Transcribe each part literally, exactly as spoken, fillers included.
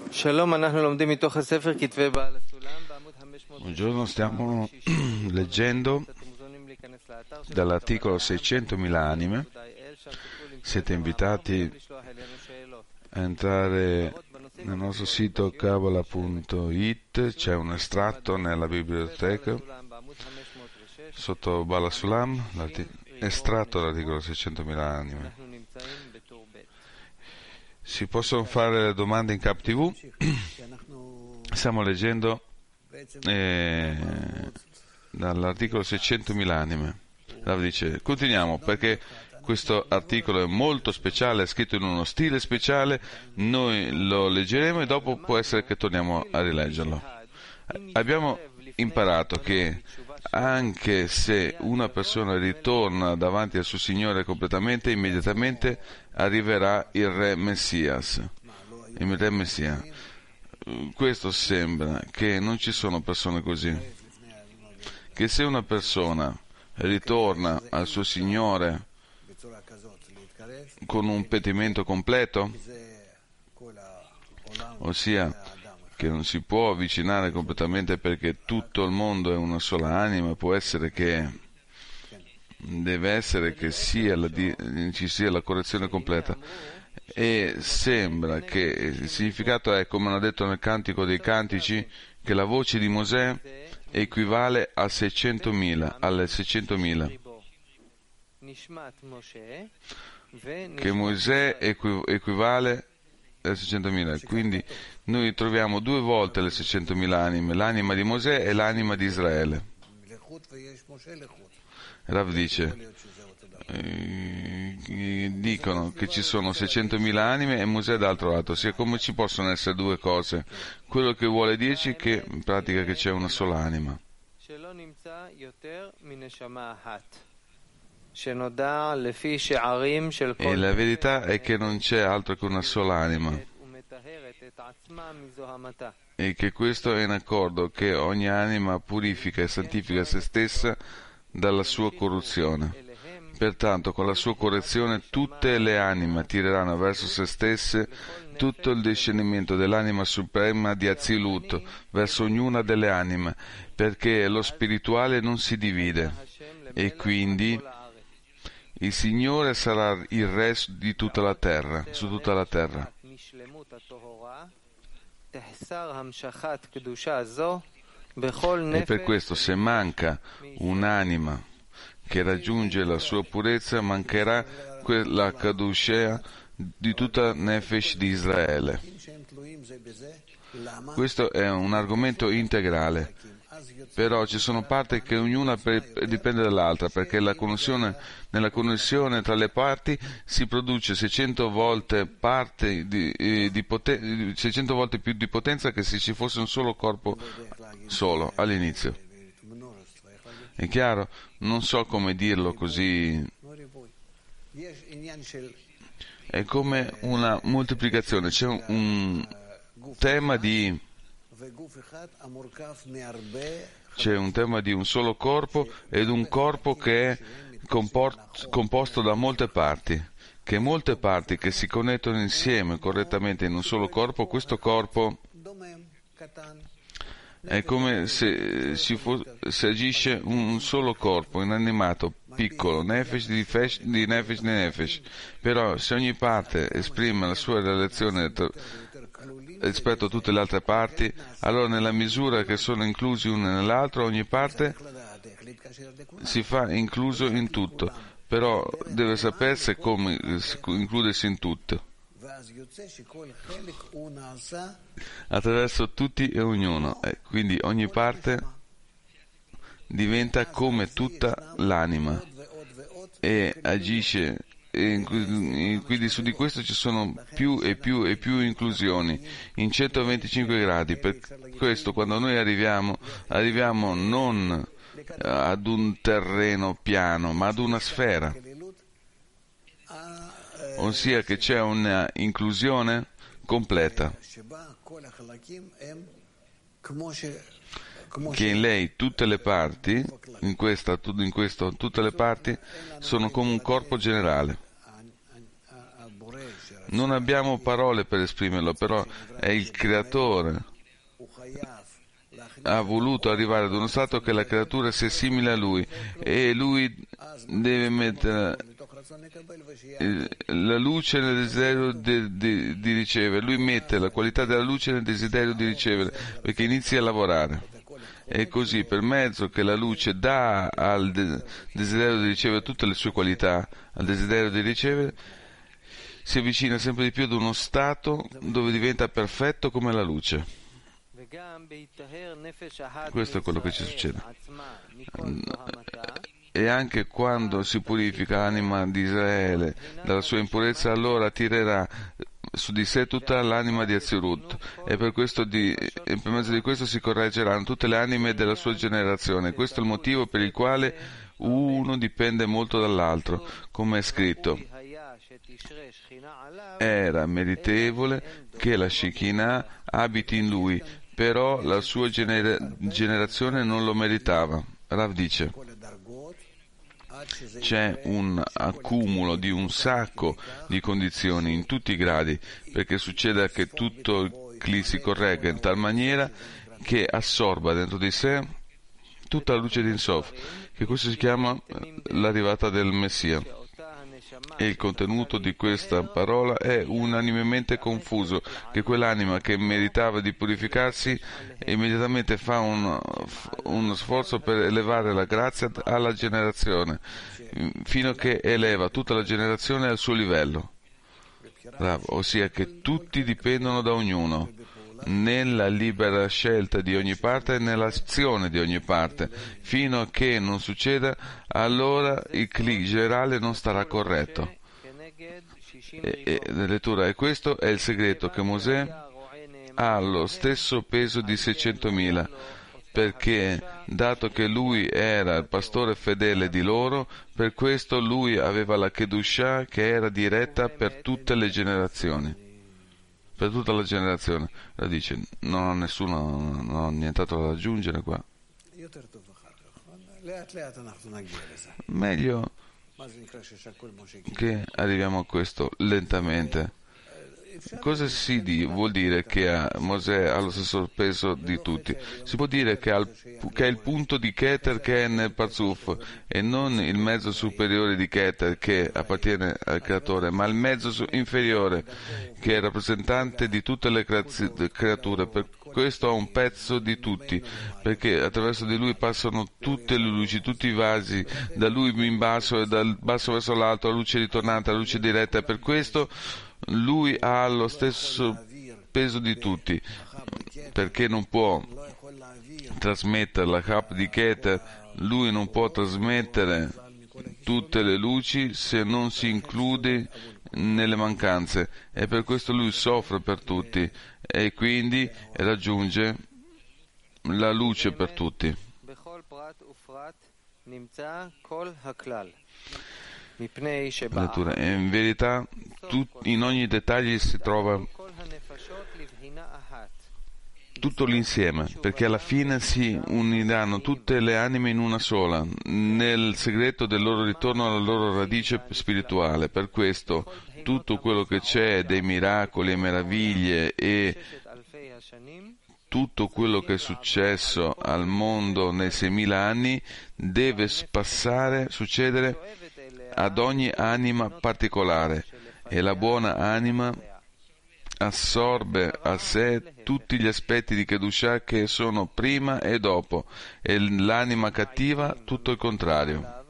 Buongiorno, stiamo leggendo dall'articolo seicentomila anime. Siete invitati a entrare nel nostro sito kabbalah punto it, c'è un estratto nella biblioteca sotto Bala Sulam, estratto dall'articolo seicentomila anime. Si possono fare le domande in Cap tivù. Stiamo leggendo eh, dall'articolo seicentomila anime. Allora dice, continuiamo, perché questo articolo è molto speciale, è scritto in uno stile speciale, noi lo leggeremo e dopo può essere che torniamo a rileggerlo. Abbiamo imparato che anche se una persona ritorna davanti al suo Signore completamente, immediatamente arriverà il Re Messias. Il Re Messia. Questo sembra che non ci sono persone così. Che se una persona ritorna al suo Signore con un pentimento completo, ossia che non si può avvicinare completamente perché tutto il mondo è una sola anima, può essere che deve essere che sia la, ci sia la correzione completa, e sembra che il significato è, come hanno detto nel Cantico dei Cantici, che la voce di Mosè equivale a seicentomila, alle seicentomila, che Mosè equi, equivale alle seicentomila, quindi noi troviamo due volte le seicentomila anime, l'anima di Mosè e l'anima di Israele. Rav dice, eh, dicono che ci sono seicentomila anime e Mosè dall'altro lato, ossia come ci possono essere due cose? Quello che vuole dirci che in pratica che c'è una sola anima. E la verità è che non c'è altro che una sola anima, e che questo è in accordo, che ogni anima purifica e santifica se stessa dalla sua corruzione. Pertanto, con la sua correzione, tutte le anime attireranno verso se stesse tutto il discernimento dell'anima suprema di Azilut verso ognuna delle anime, perché lo spirituale non si divide, e quindi il Signore sarà il Re di tutta la terra, su tutta la terra. E per questo, se manca un'anima che raggiunge la sua purezza, mancherà la Kadushea di tutta Nefesh di Israele. Questo è un argomento integrale, però ci sono parti che ognuna dipende dall'altra, perché la connessione, nella connessione tra le parti si produce seicento volte, parte di, di poten- seicento volte più di potenza che se ci fosse un solo corpo solo all'inizio. È chiaro? Non so come dirlo così. È come una moltiplicazione, c'è un, un tema di c'è un tema di un solo corpo ed un corpo che è comport, composto da molte parti, che molte parti che si connettono insieme correttamente in un solo corpo. Questo corpo è come se si, fo- si agisce un solo corpo inanimato, piccolo, nefesh di, fesh, di nefesh di nefesh. Però se ogni parte esprime la sua relazione tra, rispetto a tutte le altre parti, allora nella misura che sono inclusi uno nell'altro, ogni parte si fa incluso in tutto, però deve sapersi come includersi in tutto, attraverso tutti e ognuno, e quindi ogni parte diventa come tutta l'anima e agisce, e quindi su di questo ci sono più e più e più inclusioni in centoventicinque gradi. Per questo quando noi arriviamo arriviamo non ad un terreno piano ma ad una sfera, ossia che c'è una inclusione completa, che in lei tutte le parti, in questa, in questo, tutte le parti sono come un corpo generale. Non abbiamo parole per esprimerlo, però è il creatore. Ha voluto arrivare ad uno stato che la creatura sia simile a lui e lui deve mettere la luce nel desiderio di, di, di ricevere. Lui mette la qualità della luce nel desiderio di ricevere perché inizia a lavorare. E così, per mezzo che la luce dà al de- desiderio di ricevere tutte le sue qualità, al desiderio di ricevere, si avvicina sempre di più ad uno stato dove diventa perfetto come la luce. Questo è quello che ci succede. E anche quando si purifica l'anima di Israele dalla sua impurezza, allora attirerà su di sé tutta l'anima di Atzirut, e per, questo di, e per mezzo di questo si correggeranno tutte le anime della sua generazione. Questo è il motivo per il quale uno dipende molto dall'altro, come è scritto. Era meritevole che la Shekinah abiti in lui, però la sua genera- generazione non lo meritava. Rav dice: c'è un accumulo di un sacco di condizioni in tutti i gradi perché succeda che tutto il Kli si corregga in tal maniera che assorba dentro di sé tutta la luce di Insof, che questo si chiama l'arrivata del Messia. E il contenuto di questa parola è unanimemente confuso, che quell'anima che meritava di purificarsi immediatamente fa un, uno sforzo per elevare la grazia alla generazione, fino a che eleva tutta la generazione al suo livello, ossia che tutti dipendono da ognuno, nella libera scelta di ogni parte e nell'azione di ogni parte. Fino a che non succeda, allora il Kli generale non starà corretto. E, e, lettura, e questo è il segreto, che Mosè ha lo stesso peso di seicentomila, perché dato che lui era il pastore fedele di loro, per questo lui aveva la Kedushah che era diretta per tutte le generazioni. Per tutta la generazione. La dice, non ho nessuno, non ho nient'altro da aggiungere qua. Meglio che arriviamo a questo lentamente. Cosa si di, vuol dire che ha, Mosè ha lo stesso peso di tutti? Si può dire che, ha, che è il punto di Keter che è nel Parzuf e non il mezzo superiore di Keter che appartiene al creatore, ma il mezzo su, inferiore che è rappresentante di tutte le creature. Per questo ha un pezzo di tutti, perché attraverso di lui passano tutte le luci, tutti i vasi, da lui in basso e dal basso verso l'alto, la luce ritornante, la luce diretta, e per questo lui ha lo stesso peso di tutti, perché non può trasmettere la Kap di Keter, lui non può trasmettere tutte le luci se non si include nelle mancanze, e per questo lui soffre per tutti e quindi raggiunge la luce per tutti. Lettura. E in verità tut, in ogni dettaglio si trova tutto l'insieme, perché alla fine si uniranno tutte le anime in una sola, nel segreto del loro ritorno alla loro radice spirituale. Per questo tutto quello che c'è dei miracoli e meraviglie e tutto quello che è successo al mondo nei seimila anni deve passare, succedere ad ogni anima particolare, e la buona anima assorbe a sé tutti gli aspetti di Kedushah che sono prima e dopo, e l'anima cattiva tutto il contrario.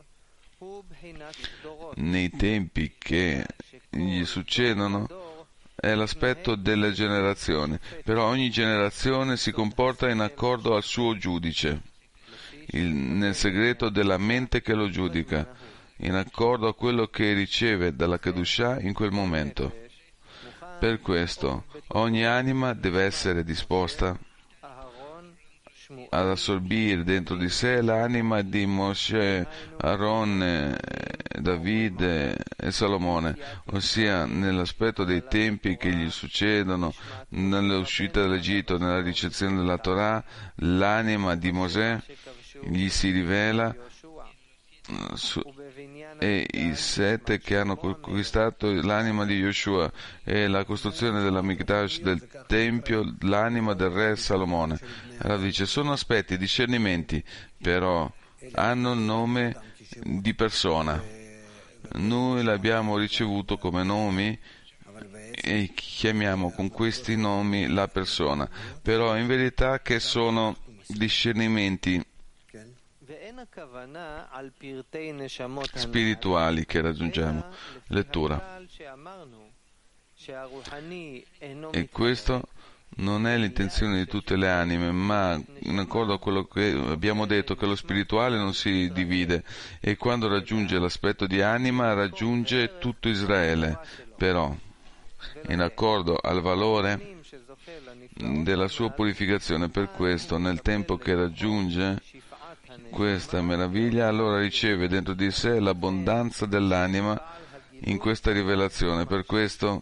Nei tempi che gli succedono è l'aspetto delle generazioni, però ogni generazione si comporta in accordo al suo giudice, il, nel segreto della mente che lo giudica, in accordo a quello che riceve dalla Kedushah in quel momento. Per questo ogni anima deve essere disposta ad assorbire dentro di sé l'anima di Moshe, Aaron, Davide e Salomone, ossia nell'aspetto dei tempi che gli succedono, nell'uscita dall'Egitto, nella ricezione della Torah, l'anima di Mosè gli si rivela su, e i sette che hanno conquistato l'anima di Yoshua e la costruzione dell'Amigdash, del Tempio, l'anima del re Salomone. Allora dice, sono aspetti, discernimenti, però hanno il nome di persona. Noi l'abbiamo ricevuto come nomi e chiamiamo con questi nomi la persona, però in verità che sono discernimenti spirituali che raggiungiamo. Lettura. E questo non è l'intenzione di tutte le anime, ma in accordo a quello che abbiamo detto, che lo spirituale non si divide, e quando raggiunge l'aspetto di anima raggiunge tutto Israele, però in accordo al valore della sua purificazione. Per questo, nel tempo che raggiunge questa meraviglia, allora riceve dentro di sé l'abbondanza dell'anima in questa rivelazione. Per questo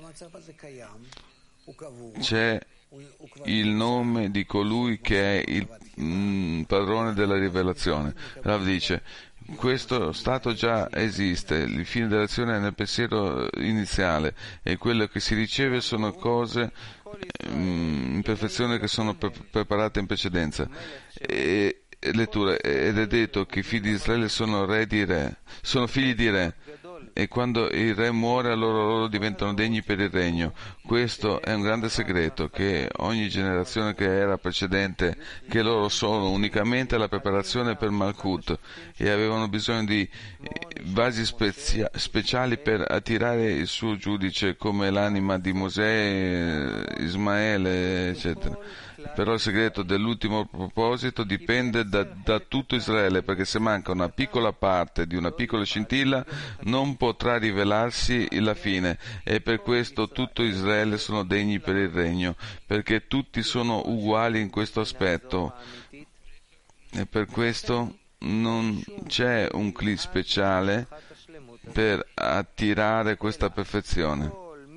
c'è il nome di colui che è il mm, padrone della rivelazione. Rav dice, questo stato già esiste, il fine dell'azione è nel pensiero iniziale, e quello che si riceve sono cose mm, in perfezione che sono pre- preparate in precedenza. E, lettura, ed è detto che i figli di Israele sono re di re, sono figli di re, e quando il re muore allora loro diventano degni per il regno. Questo è un grande segreto, che ogni generazione che era precedente, che loro sono unicamente la preparazione per Malkut, e avevano bisogno di vasi spezia- speciali per attirare il suo giudice, come l'anima di Mosè, Ismaele, eccetera. Però il segreto dell'ultimo proposito dipende da, da tutto Israele, perché se manca una piccola parte di una piccola scintilla non potrà rivelarsi la fine, e per questo tutto Israele sono degni per il regno, perché tutti sono uguali in questo aspetto, e per questo non c'è un cli speciale per attirare questa perfezione.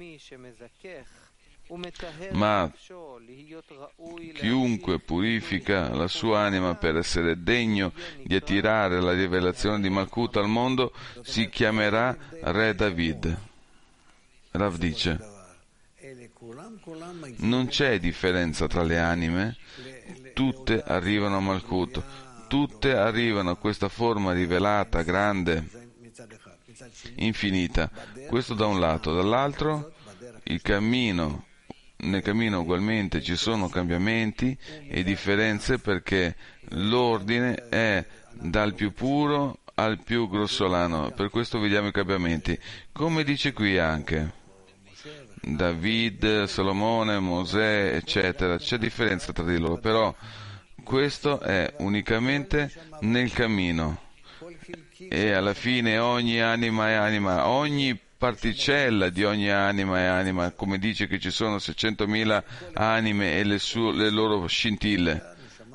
Ma chiunque purifica la sua anima per essere degno di attirare la rivelazione di Malkut al mondo si chiamerà Re David. Rav dice, non c'è differenza tra le anime, tutte arrivano a Malkut, tutte arrivano a questa forma rivelata, grande, infinita. Questo da un lato. Dall'altro, il cammino nel cammino ugualmente ci sono cambiamenti e differenze, perché l'ordine è dal più puro al più grossolano. Per questo vediamo i cambiamenti. Come dice qui anche David, Salomone, Mosè, eccetera. C'è differenza tra di loro, però questo è unicamente nel cammino. E alla fine ogni anima è anima, ogni particella di ogni anima è anima, come dice che ci sono seicentomila anime e le, su, le loro scintille.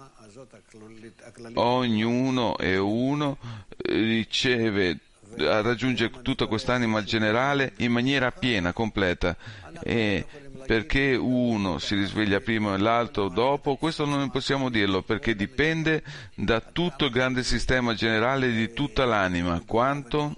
Ognuno e uno riceve, raggiunge tutta quest'anima generale in maniera piena, completa, e perché uno si risveglia prima e l'altro dopo, questo non possiamo dirlo, perché dipende da tutto il grande sistema generale di tutta l'anima, quanto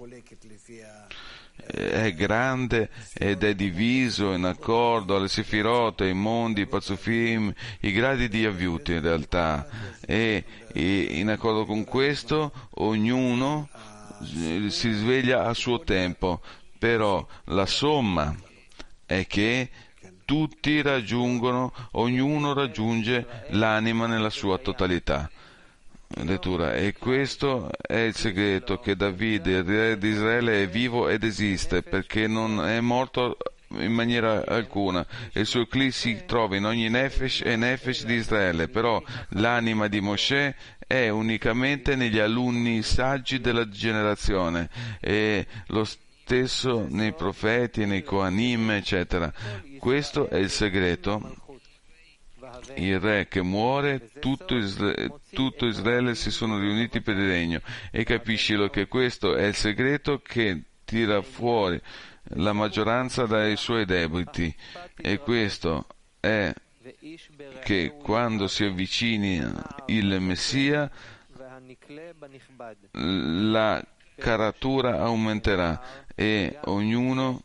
è grande ed è diviso in accordo alle sefirot, ai mondi, i pazufim, i gradi di Yavyut in realtà, e, e in accordo con questo ognuno si sveglia a suo tempo, però la somma è che tutti raggiungono, ognuno raggiunge l'anima nella sua totalità. Lettura. E questo è il segreto, che Davide, il re di Israele, è vivo ed esiste, perché non è morto in maniera alcuna, e il suo cli si trova in ogni nefesh e nefesh di Israele, però l'anima di Mosè è unicamente negli alunni saggi della generazione, e lo stesso nei profeti, nei Kohanim, eccetera. Questo è il segreto. Il re che muore, tutto Israele, tutto Israele si sono riuniti per il regno, e capiscilo che questo è il segreto che tira fuori la maggioranza dai suoi debiti, e questo è che quando si avvicina il Messia, la caratura aumenterà e ognuno,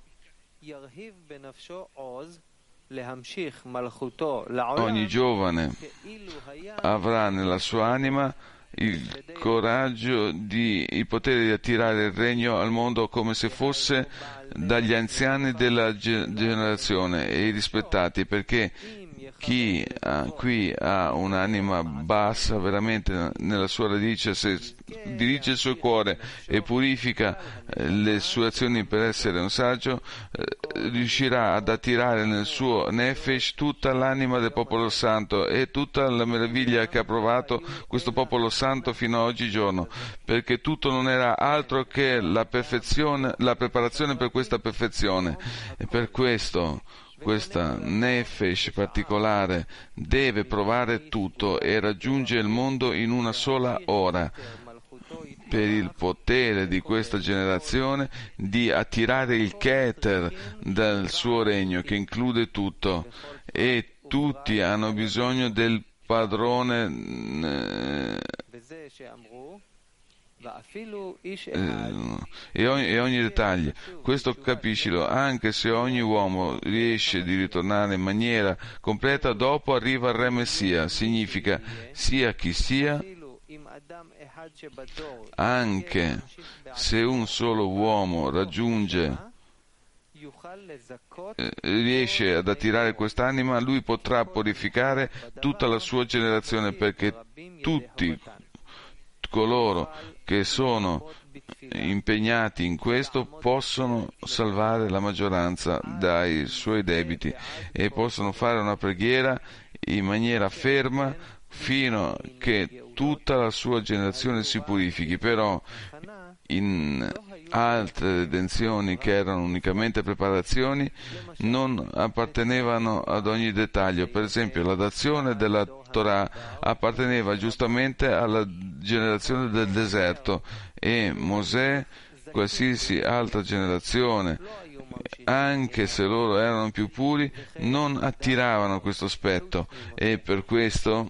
ogni giovane avrà nella sua anima il coraggio, di, il potere di attirare il regno al mondo come se fosse dagli anziani della generazione e i rispettati, perché chi ha, qui ha un'anima bassa veramente nella sua radice, se dirige il suo cuore e purifica eh, le sue azioni per essere un saggio, eh, riuscirà ad attirare nel suo nefesh tutta l'anima del popolo santo e tutta la meraviglia che ha provato questo popolo santo fino a oggigiorno, perché tutto non era altro che la perfezione, la preparazione per questa perfezione. E per questo questa nefesh particolare deve provare tutto e raggiungere il mondo in una sola ora, per il potere di questa generazione di attirare il Keter dal suo regno, che include tutto, e tutti hanno bisogno del padrone eh, e ogni, e ogni dettaglio. Questo capiscilo, anche se ogni uomo riesce di ritornare in maniera completa, dopo arriva il Re Messia, significa sia chi sia, anche se un solo uomo raggiunge eh, riesce ad attirare quest'anima, lui potrà purificare tutta la sua generazione, perché tutti coloro che sono impegnati in questo possono salvare la maggioranza dai suoi debiti e possono fare una preghiera in maniera ferma fino a che tutta la sua generazione si purifichi. Però in altre redenzioni, che erano unicamente preparazioni, non appartenevano ad ogni dettaglio. Per esempio, la dazione della Torah apparteneva giustamente alla generazione del deserto, e Mosè, qualsiasi altra generazione, anche se loro erano più puri, non attiravano questo aspetto, e per questo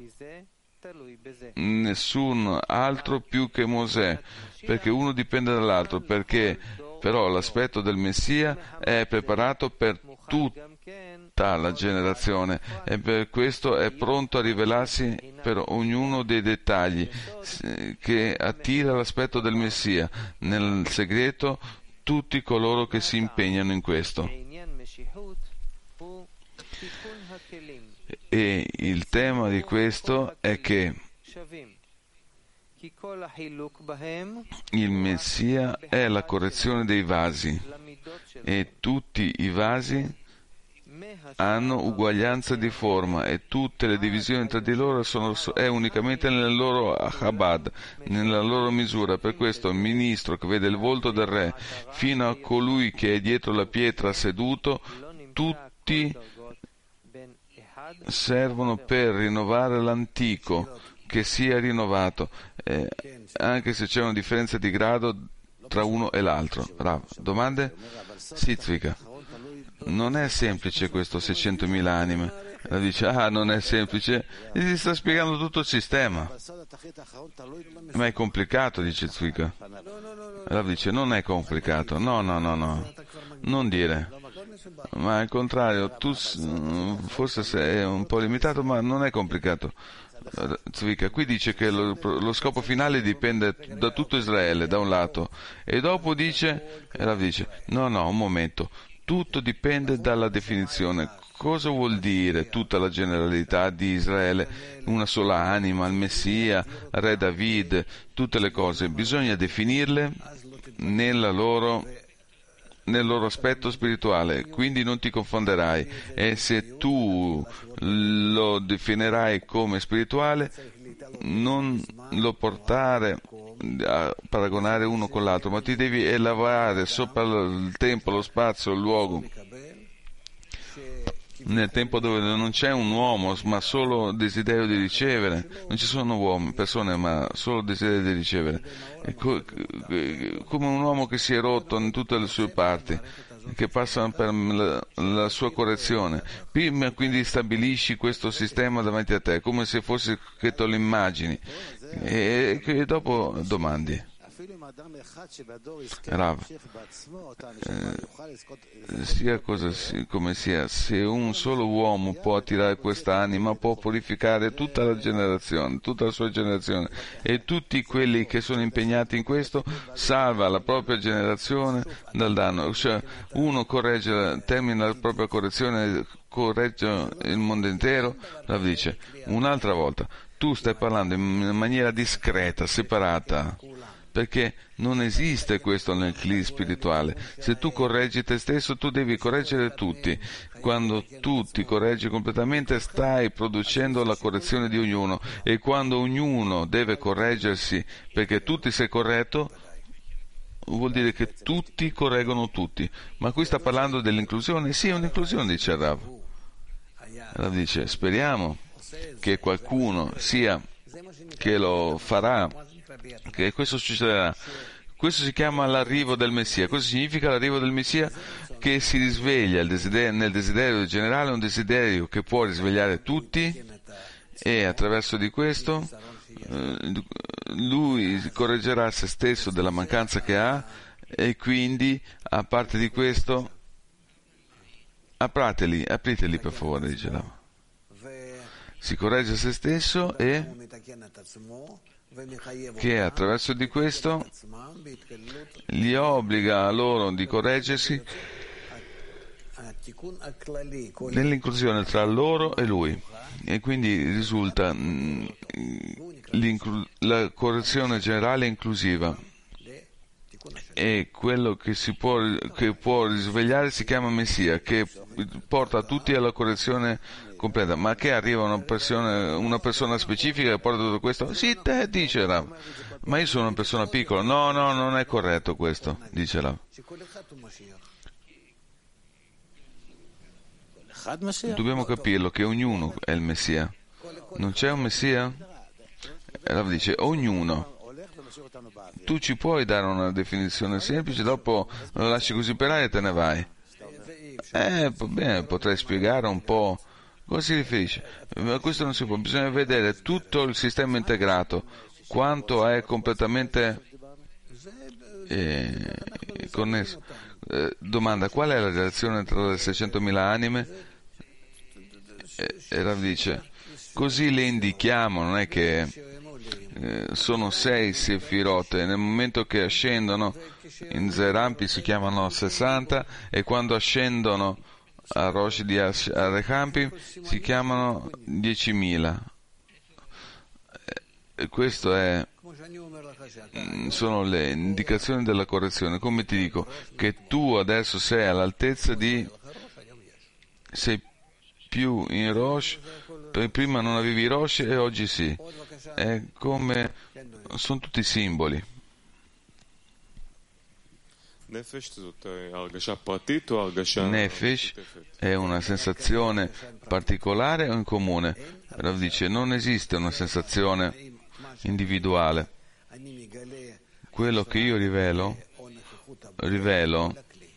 nessun altro più che Mosè, perché uno dipende dall'altro, perché però l'aspetto del Messia è preparato per tutta la generazione e per questo è pronto a rivelarsi per ognuno dei dettagli che attira l'aspetto del Messia nel segreto tutti coloro che si impegnano in questo. E il tema di questo è che il Messia è la correzione dei vasi e tutti i vasi hanno uguaglianza di forma e tutte le divisioni tra di loro sono è unicamente nel loro Chabad, nella loro misura. Per questo il ministro che vede il volto del re fino a colui che è dietro la pietra seduto, tutti servono per rinnovare l'antico che sia rinnovato, eh, anche se c'è una differenza di grado tra uno e l'altro. Rav, domande? Sitzvika. Non è semplice questo seicentomila anime. La dice, ah, non è semplice, e ti sta spiegando tutto il sistema. Ma è complicato, dice Zvika. Rav dice, non è complicato. No, no, no, no. Non dire. Ma al contrario, tu forse sei un po' limitato, ma non è complicato. Zvika, qui dice che lo, lo scopo finale dipende da tutto Israele, da un lato, e dopo dice, e Rav dice, no, no, un momento, tutto dipende dalla definizione. Cosa vuol dire tutta la generalità di Israele? Una sola anima, il Messia, Re David, tutte le cose. Bisogna definirle nella loro, nel loro aspetto spirituale, quindi non ti confonderai. E se tu lo definirai come spirituale, non lo portare a paragonare uno con l'altro, ma ti devi elevare sopra il tempo, lo spazio, il luogo. Nel tempo dove non c'è un uomo, ma solo desiderio di ricevere, non ci sono uomini, persone, ma solo desiderio di ricevere. Co- come un uomo che si è rotto in tutte le sue parti, che passa per la, la sua correzione. Prima quindi stabilisci questo sistema davanti a te, come se fosse che te lo immagini, e che dopo domandi. Rav, eh, sia cosa si- come sia, se un solo uomo può attirare questa anima, può purificare tutta la generazione, tutta la sua generazione, e tutti quelli che sono impegnati in questo, salva la propria generazione dal danno. Cioè, uno corregge, termina la propria correzione, corregge il mondo intero. Rav dice, un'altra volta, tu stai parlando in maniera discreta, separata, perché non esiste questo nel cli spirituale. Se tu correggi te stesso, tu devi correggere tutti. Quando tu ti correggi completamente, stai producendo la correzione di ognuno, e quando ognuno deve correggersi perché tu ti sei corretto, vuol dire che tutti correggono tutti. Ma qui sta parlando dell'inclusione? Sì, è un'inclusione, dice Rav. Rav dice, speriamo che qualcuno sia che lo farà, che questo succederà. Questo si chiama l'arrivo del Messia. Cosa significa l'arrivo del Messia? Che si risveglia il desiderio, nel desiderio generale, un desiderio che può risvegliare tutti, e attraverso di questo eh, lui correggerà se stesso della mancanza che ha, e quindi, a parte di questo, aprateli, apriteli per favore, dice Rav. Si corregge se stesso, e che attraverso di questo li obbliga a loro di correggersi nell'inclusione tra loro e lui, e quindi risulta mh, la correzione generale inclusiva, e quello che si può, che può risvegliare si chiama Messia, che porta tutti alla correzione completa. Ma che arriva una persona, una persona specifica che porta tutto questo? Sì, te, dice Rav, ma io sono una persona piccola. No, no, non è corretto questo, dice Rav. Dobbiamo capirlo che ognuno è il Messia. Non c'è un Messia? Rav dice ognuno. Tu ci puoi dare una definizione semplice, dopo lo lasci così per aria e te ne vai. Eh, bene, potrei spiegare un po' cosa si riferisce, ma questo non si può. Bisogna vedere tutto il sistema integrato, quanto è completamente eh, connesso. Eh, domanda, qual è la relazione tra le seicentomila anime? E eh, Rav dice, così le indichiamo, non è che Eh, sono sei Sefirot, e nel momento che ascendono in Zerampi si chiamano sessanta, e quando ascendono a Rosh di Arechampi si chiamano diecimila. E questo è sono le indicazioni della correzione. Come ti dico, che tu adesso sei all'altezza di sei più in Rosh, prima non avevi Rosh e oggi sì. È come sono tutti simboli. Nefesh è una sensazione particolare o in comune? Rav dice, non esiste una sensazione individuale. Quello che io rivelo, rivelo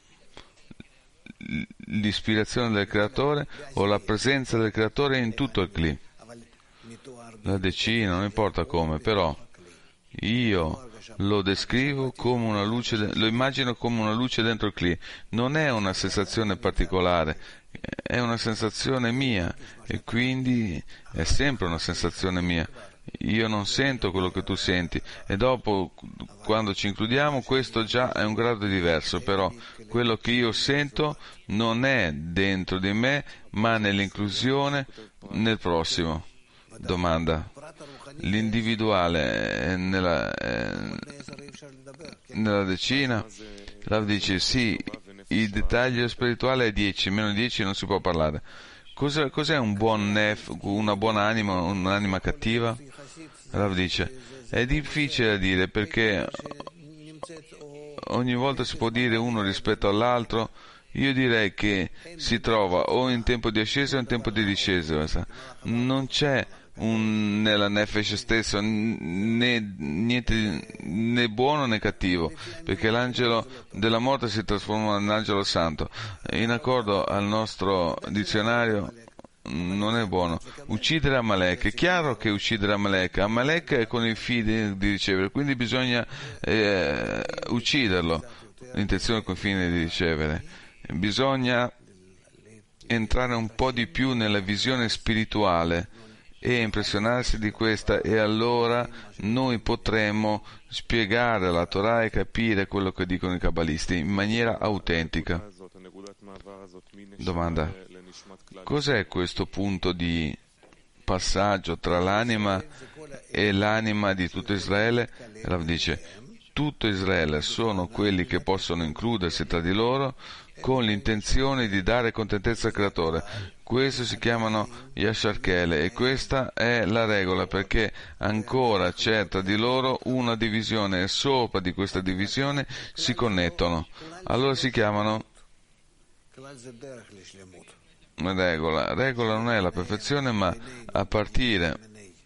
l'ispirazione del creatore o la presenza del creatore in tutto il Kli. La decina, non importa come, però io lo descrivo come una luce, lo immagino come una luce dentro il Kli. Non è una sensazione particolare, è una sensazione mia, e quindi è sempre una sensazione mia. Io non sento quello che tu senti, e dopo, quando ci includiamo, questo già è un grado diverso, però quello che io sento non è dentro di me, ma nell'inclusione nel prossimo. Domanda, l'individuale è nella, è nella decina? Rav dice sì, il dettaglio spirituale è dieci, meno dieci non si può parlare. Cos'è, cos'è un buon nef, una buona anima, un'anima cattiva? Rav dice, è difficile da dire, perché ogni volta si può dire uno rispetto all'altro. Io direi che si trova o in tempo di ascesa o in tempo di discesa. Non c'è un, nella Nefesh stesso né niente né buono né cattivo, perché l'angelo della morte si trasforma in angelo santo. In accordo al nostro dizionario, non è buono. Uccidere Amalek, è chiaro che uccidere Amalek, Amalek è con il fine di ricevere, quindi bisogna eh, ucciderlo, l'intenzione con il fine di ricevere. Bisogna entrare un po' di più nella visione spirituale e impressionarsi di questa, e allora noi potremo spiegare la Torah e capire quello che dicono i kabbalisti in maniera autentica. Domanda: cos'è questo punto di passaggio tra l'anima e l'anima di tutto Israele? Rav dice: tutto Israele sono quelli che possono includersi tra di loro con l'intenzione di dare contentezza al Creatore. Questo si chiamano Yasharkele, e questa è la regola, perché ancora c'è tra di loro una divisione e sopra di questa divisione si connettono. Allora si chiamano regola. Regola non è la perfezione, ma a partire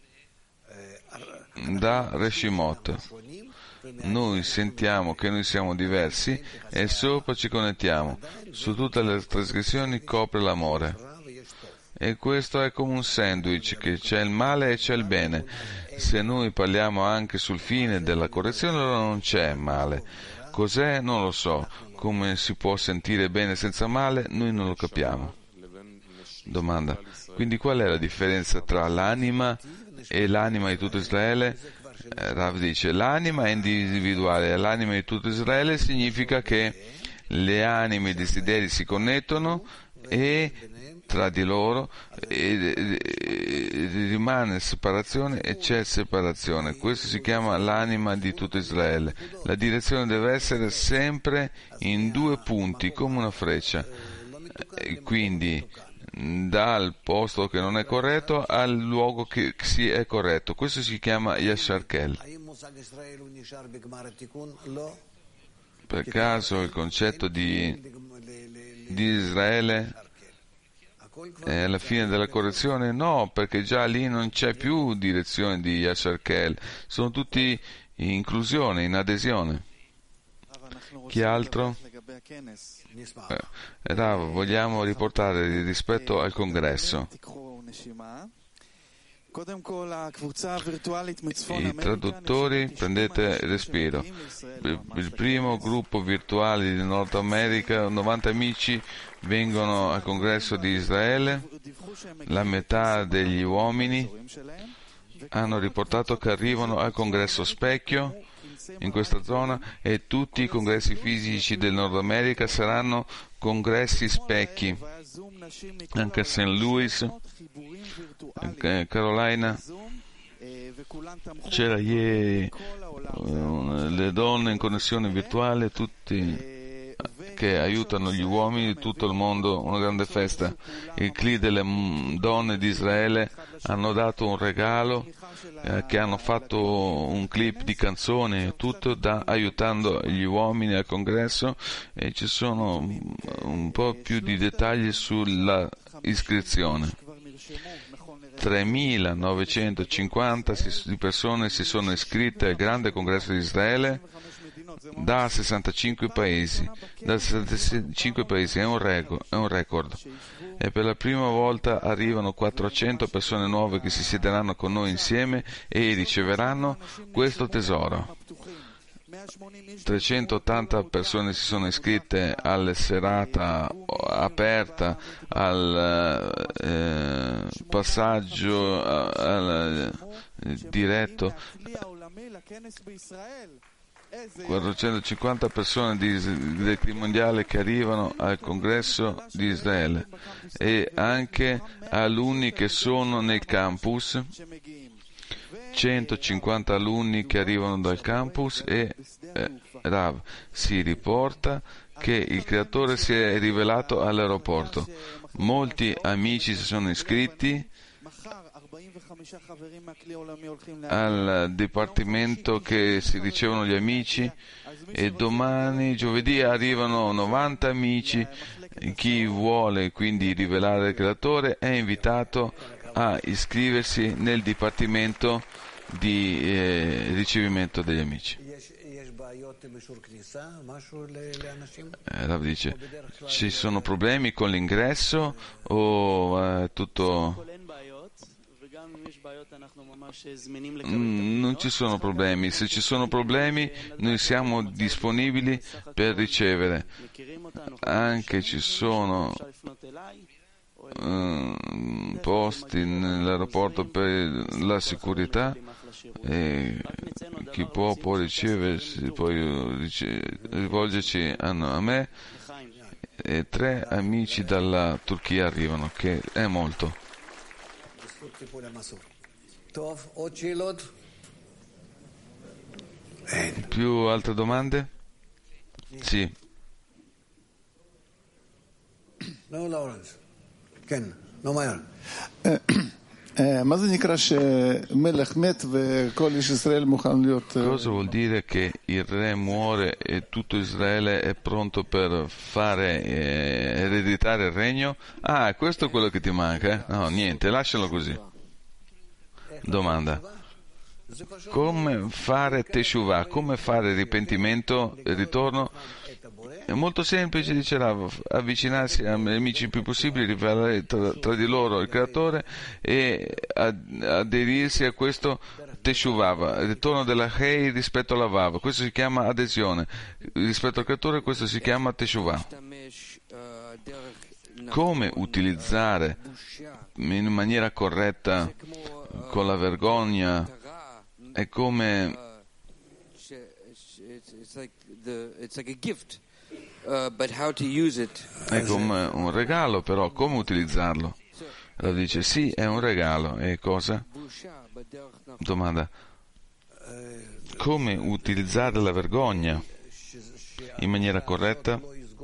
da Reshimot noi sentiamo che noi siamo diversi e sopra ci connettiamo. Su tutte le trasgressioni copre l'amore, e questo è come un sandwich, che c'è il male e c'è il bene. Se noi parliamo anche sul fine della correzione, allora non c'è male. Cos'è? Non lo so. Come si può sentire bene senza male? Noi non lo capiamo. Domanda: quindi qual è la differenza tra l'anima e l'anima di tutto Israele? Eh, Rav dice: l'anima è individuale, l'anima di tutto Israele significa che le anime e i desideri si connettono e tra di loro e, e, e, rimane separazione e c'è separazione. Questo si chiama l'anima di tutto Israele. La direzione deve essere sempre in due punti, come una freccia, e quindi dal posto che non è corretto al luogo che si è corretto. Questo si chiama Yasharkel. Per caso il concetto di, di Israele è alla fine della correzione? No, perché già lì non c'è più direzione di Yasharkel, sono tutti in inclusione, in adesione. Chi altro? Eh, Rav, vogliamo riportare rispetto al congresso. I traduttori, prendete respiro. Il primo gruppo virtuale di Nord America, novanta amici vengono al congresso di Israele. La metà degli uomini hanno riportato che arrivano al congresso specchio in questa zona, e tutti i congressi fisici del Nord America saranno congressi specchi. Anche a Saint Louis, in Carolina, c'era ieri uh, le donne in connessione virtuale, tutti che aiutano gli uomini di tutto il mondo, una grande festa. Il C L I delle donne di Israele hanno dato un regalo, eh, che hanno fatto un clip di canzoni, tutto da, aiutando gli uomini al congresso, e ci sono un po' più di dettagli sulla iscrizione. tremilanovecentocinquanta persone si sono iscritte al grande congresso di Israele da sessantacinque paesi. Da sessantacinque paesi è un, rego, è un record. E per la prima volta arrivano quattrocento persone nuove che si siederanno con noi insieme e riceveranno questo tesoro. trecentottanta persone si sono iscritte alla serata aperta, al eh, passaggio al, eh, diretto. quattrocentocinquanta persone di, del C L I mondiale che arrivano al congresso di Israele, e anche alunni che sono nel campus, centocinquanta alunni che arrivano dal campus, e eh, Rav, si riporta che il creatore si è rivelato all'aeroporto. Molti amici si sono iscritti al dipartimento che si ricevono gli amici, e domani, giovedì, arrivano novanta amici. Chi vuole quindi rivelare il creatore è invitato a iscriversi nel dipartimento di eh, ricevimento degli amici. Eh, Rav dice, ci sono problemi con l'ingresso o è tutto... Mm, non ci sono problemi. Se ci sono problemi, noi siamo disponibili per ricevere. Anche ci sono uh, posti nell'aeroporto per la sicurezza e chi può può riceversi, poi rice- rivolgerci a, a me. E tre amici dalla Turchia arrivano, che è molto. Più altre domande? Sì. מה זה נקרא שמלך מת וכל איש ישראל מוכן להיות... Cosa vuol dire che il re muore e tutto Israele è pronto per fare eh, ereditare il regno? Ah, questo è quello che ti manca? Eh? No, niente, lascialo così. Domanda. Come fare teshuvah? Come fare ripentimento e ritorno? È molto semplice, dice Rav, avvicinarsi agli amici più possibili, rivelare tra, tra di loro il creatore e ad, aderirsi a questo teshuvah, il ritorno della Hei rispetto alla Vav. Questo si chiama adesione. Rispetto al creatore questo si chiama teshuvah. Come utilizzare in maniera corretta con la vergogna è come è come un regalo, però come utilizzarlo? Allora dice sì, è un regalo. E cosa? Domanda. Come utilizzare la vergogna in maniera corretta?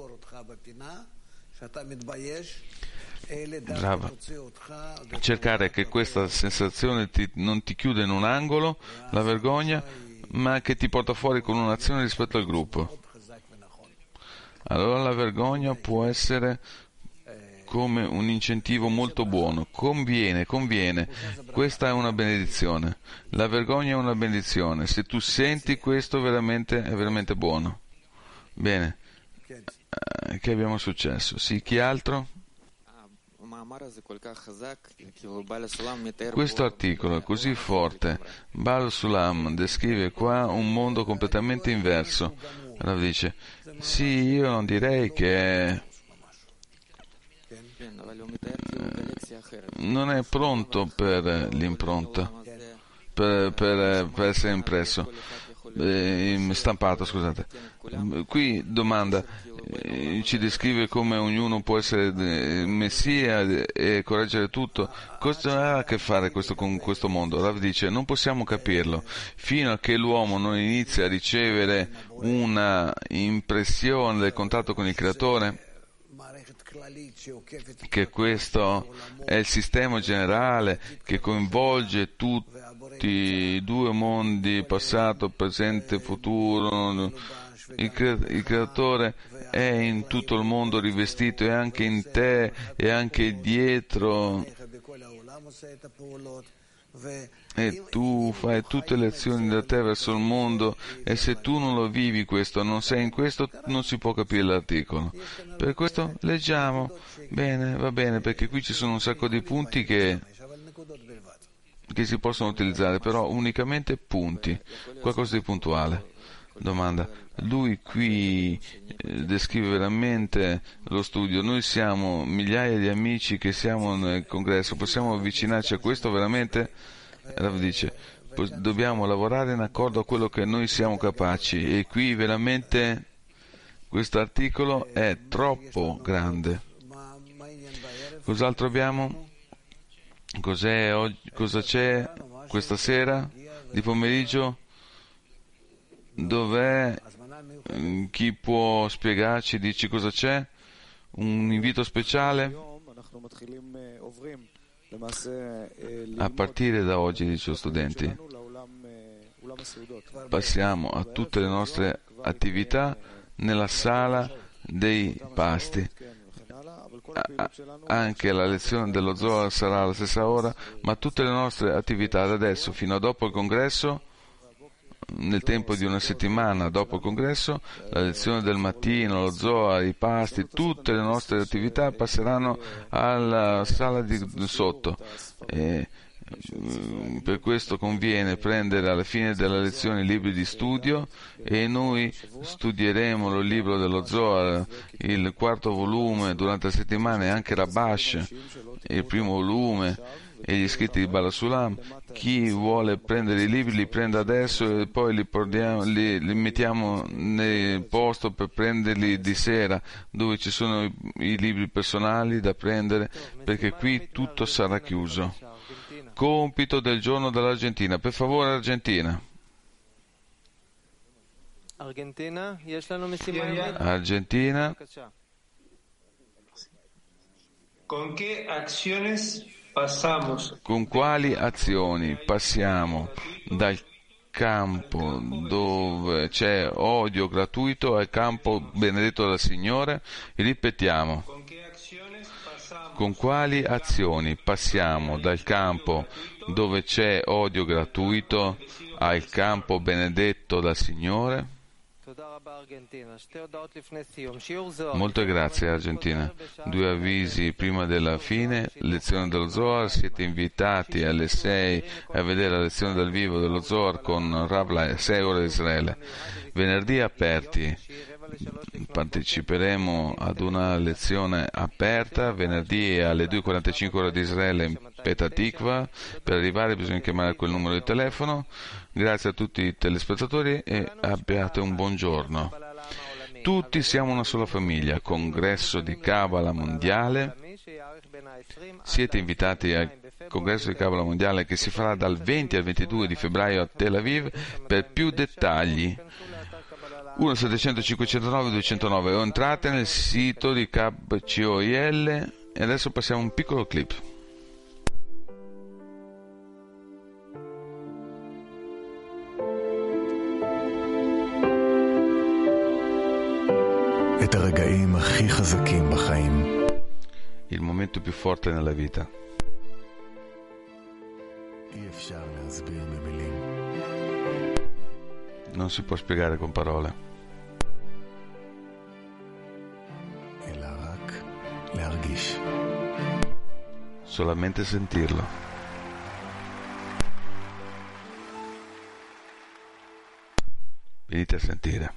Brava. Cercare che questa sensazione ti, non ti chiude in un angolo, la vergogna, ma che ti porta fuori con un'azione rispetto al gruppo. Allora la vergogna può essere come un incentivo molto buono, conviene, conviene, questa è una benedizione, la vergogna è una benedizione, se tu senti questo veramente è veramente buono. Bene, eh, che abbiamo successo? Sì, chi altro? Questo articolo è così forte. Baal Sulam descrive qua un mondo completamente inverso. Rav dice, sì, io non direi che è... non è pronto per l'impronta, per, per, per essere impresso, eh, stampato, scusate. Qui domanda, eh, ci descrive come ognuno può essere messia e correggere tutto. Cosa ha a che fare questo con questo mondo? Rav dice, non possiamo capirlo fino a che l'uomo non inizia a ricevere una impressione del contatto con il creatore, che questo è il sistema generale che coinvolge tutti i due mondi, passato, presente, futuro. Il, cre- il creatore è in tutto il mondo rivestito, e anche in te e anche dietro, e tu fai tutte le azioni da te verso il mondo, e se tu non lo vivi questo, non sei in questo, non si può capire l'articolo. Per questo leggiamo bene, va bene, perché qui ci sono un sacco di punti che che si possono utilizzare, però unicamente punti, qualcosa di puntuale. Domanda. Lui qui eh, descrive veramente lo studio. Noi siamo migliaia di amici che siamo nel congresso, possiamo avvicinarci a questo veramente? Rav dice, dobbiamo lavorare in accordo a quello che noi siamo capaci, e qui veramente questo articolo è troppo grande. Cos'altro abbiamo? Cos'è oggi? Cosa c'è questa sera di pomeriggio? Dov'è? Chi può spiegarci, dici cosa c'è? Un invito speciale? A partire da oggi, dice lo studenti, passiamo a tutte le nostre attività nella sala dei pasti. A- anche la lezione dello Zohar sarà alla stessa ora, ma tutte le nostre attività da adesso fino a dopo il congresso nel tempo di una settimana dopo il congresso, la lezione del mattino, lo zohar, i pasti, tutte le nostre attività passeranno alla sala di sotto. E per questo conviene prendere alla fine della lezione i libri di studio, e noi studieremo il libro dello Zohar, il quarto volume durante la settimana, e anche Rabash, il primo volume, e gli scritti di Bala Sulam. Chi vuole prendere i libri li prenda adesso e poi li, portiamo, li, li mettiamo nel posto per prenderli di sera, dove ci sono i, i libri personali da prendere, perché qui tutto sarà chiuso. Compito del giorno dall'Argentina. Per favore, Argentina. Argentina. Con che acciones passamos? Con quali azioni passiamo dal campo dove c'è odio gratuito al campo benedetto dal Signore? Ripetiamo. Con quali azioni passiamo dal campo dove c'è odio gratuito al campo benedetto dal Signore? Molte grazie, Argentina. Due avvisi prima della fine, lezione dello Zohar. Siete invitati alle sei a vedere la lezione dal vivo dello Zohar con Rav, sei ore di Israele. Venerdì aperti. Parteciperemo ad una lezione aperta venerdì alle due e quarantacinque ore di Israele in Petah Tikva. Per arrivare bisogna chiamare quel numero di telefono. Grazie a tutti i telespettatori e abbiate un buon giorno. Tutti siamo una sola famiglia, congresso di Kabbalah mondiale. Siete invitati al congresso di Kabbalah mondiale che si farà dal venti al ventidue di febbraio a Tel Aviv. Per più dettagli uno settecento cinquecentonove duecentonove o entrate nel sito di K B C O I L. E adesso passiamo a un piccolo clip. Il momento più forte nella vita. Non si può spiegare con parole. Solamente sentirlo. Venite a sentire.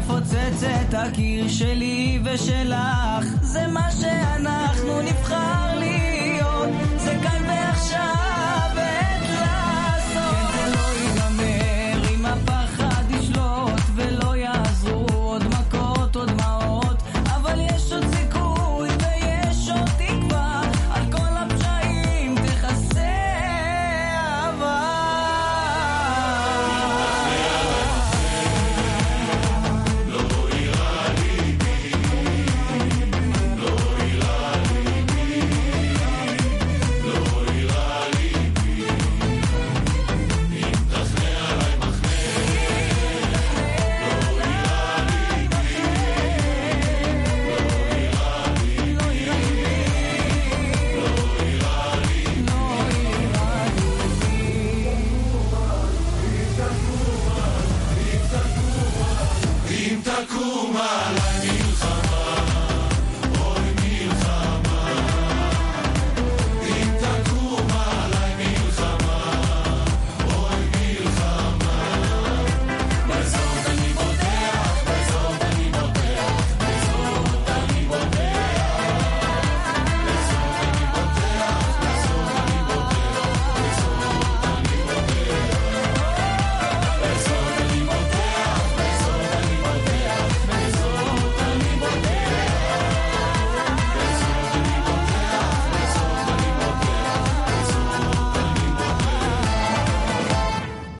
הקיר שלי ושלך, זה מה שאנחנו נבחר